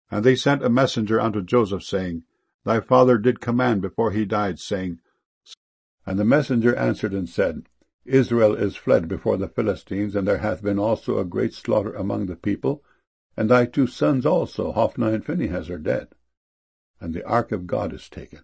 And they sent a messenger unto Joseph, saying, Thy father did command before he died, saying, And the messenger answered and said, Israel is fled before the Philistines, and there hath been also a great slaughter among the people, and thy 2 sons also, Hophni and Phinehas, are dead, and the ark of God is taken.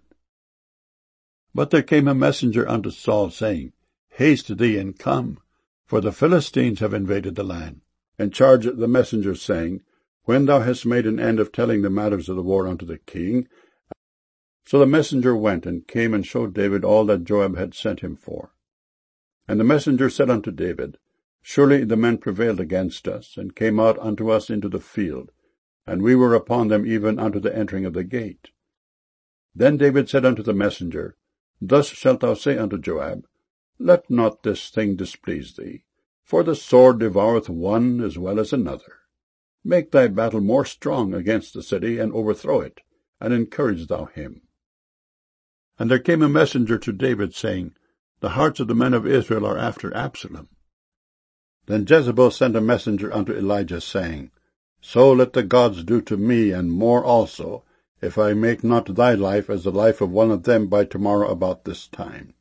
But there came a messenger unto Saul, saying, Haste thee and come, for the Philistines have invaded the land. And charged the messenger, saying, When thou hast made an end of telling the matters of the war unto the king. So the messenger went, and came and showed David all that Joab had sent him for. And the messenger said unto David, Surely the men prevailed against us, and came out unto us into the field, and we were upon them even unto the entering of the gate. Then David said unto the messenger, Thus shalt thou say unto Joab, Let not this thing displease thee, for the sword devoureth one as well as another. Make thy battle more strong against the city, and overthrow it, and encourage thou him. And there came a messenger to David, saying, The hearts of the men of Israel are after Absalom. Then Jezebel sent a messenger unto Elijah, saying, So let the gods do to me, and more also, if I make not thy life as the life of one of them by tomorrow about this time.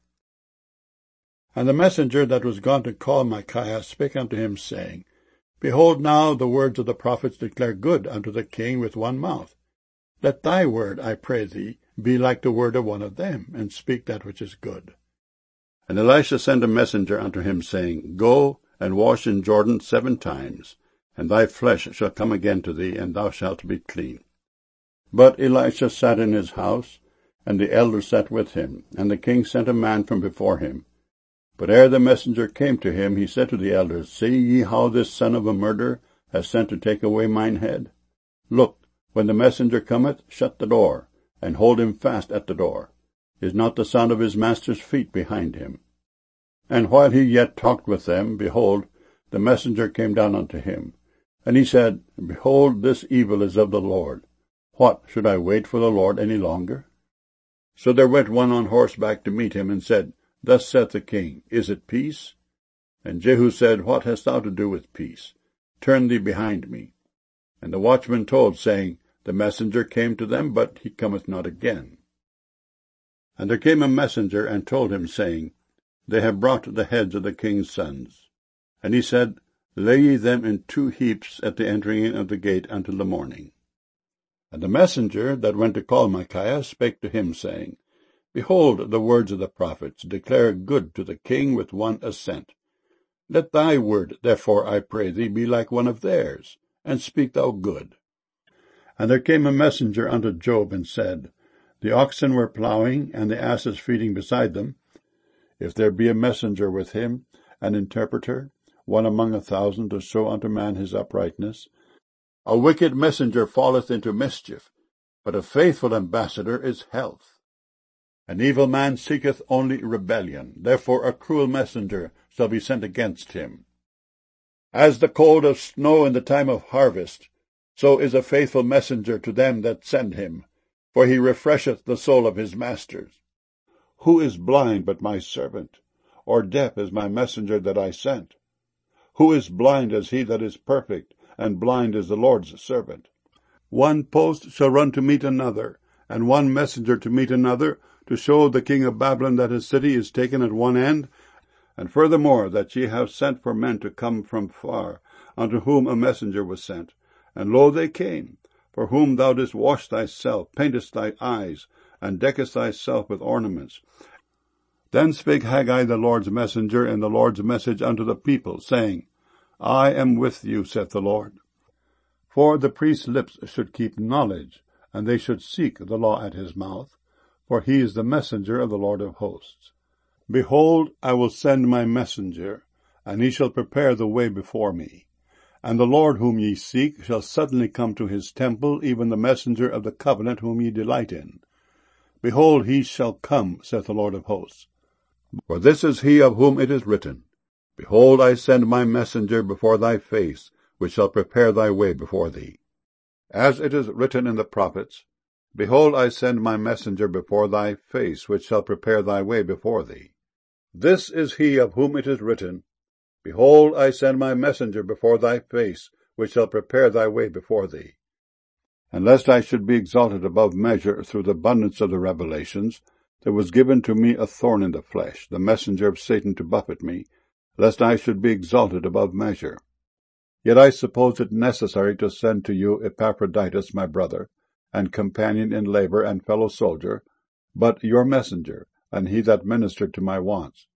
And the messenger that was gone to call Micaiah spake unto him, saying, Behold, now the words of the prophets declare good unto the king with one mouth. Let thy word, I pray thee, be like the word of one of them, and speak that which is good. And Elisha sent a messenger unto him, saying, Go and wash in Jordan 7 times, and thy flesh shall come again to thee, and thou shalt be clean. But Elisha sat in his house, and the elders sat with him, and the king sent a man from before him. But ere the messenger came to him, he said to the elders, See ye how this son of a murderer has sent to take away mine head? Look, when the messenger cometh, shut the door, and hold him fast at the door. Is not the sound of his master's feet behind him? And while he yet talked with them, behold, the messenger came down unto him. And he said, Behold, this evil is of the Lord. What, should I wait for the Lord any longer? So there went one on horseback to meet him, and said, Thus saith the king, Is it peace? And Jehu said, What hast thou to do with peace? Turn thee behind me. And the watchman told, saying, The messenger came to them, but he cometh not again. And there came a messenger, and told him, saying, They have brought the heads of the king's sons. And he said, Lay ye them in 2 heaps at the entering in of the gate until the morning. And the messenger that went to call Micaiah spake to him, saying, Behold, the words of the prophets declare good to the king with one assent. Let thy word, therefore, I pray thee, be like one of theirs, and speak thou good. And there came a messenger unto Job, and said, The oxen were plowing, and the asses feeding beside them. If there be a messenger with him, an interpreter, one among 1,000, to show unto man his uprightness, a wicked messenger falleth into mischief, but a faithful ambassador is health. An evil man seeketh only rebellion, therefore a cruel messenger shall be sent against him. As the cold of snow in the time of harvest, so is a faithful messenger to them that send him, for he refresheth the soul of his masters. Who is blind but my servant, or deaf as my messenger that I sent? Who is blind as he that is perfect, and blind as the Lord's servant? One post shall run to meet another, and one messenger to meet another, to show the king of Babylon that his city is taken at one end, and furthermore that ye have sent for men to come from far, unto whom a messenger was sent. And lo, they came, for whom thou didst wash thyself, paintest thy eyes, and deckest thyself with ornaments. Then spake Haggai the Lord's messenger in the Lord's message unto the people, saying, I am with you, saith the Lord. For the priest's lips should keep knowledge, and they should seek the law at his mouth, for he is the messenger of the Lord of hosts. Behold, I will send my messenger, and he shall prepare the way before me. And the Lord whom ye seek shall suddenly come to his temple, even the messenger of the covenant whom ye delight in. Behold, he shall come, saith the Lord of hosts. For this is he of whom it is written, Behold, I send my messenger before thy face, which shall prepare thy way before thee. As it is written in the prophets, Behold, I send my messenger before thy face, which shall prepare thy way before thee. This is he of whom it is written, Behold, I send my messenger before thy face, which shall prepare thy way before thee. And lest I should be exalted above measure through the abundance of the revelations, there was given to me a thorn in the flesh, the messenger of Satan to buffet me, lest I should be exalted above measure. Yet I suppose it necessary to send to you Epaphroditus my brother, and companion in labour and fellow soldier, but your messenger, and he that ministered to my wants,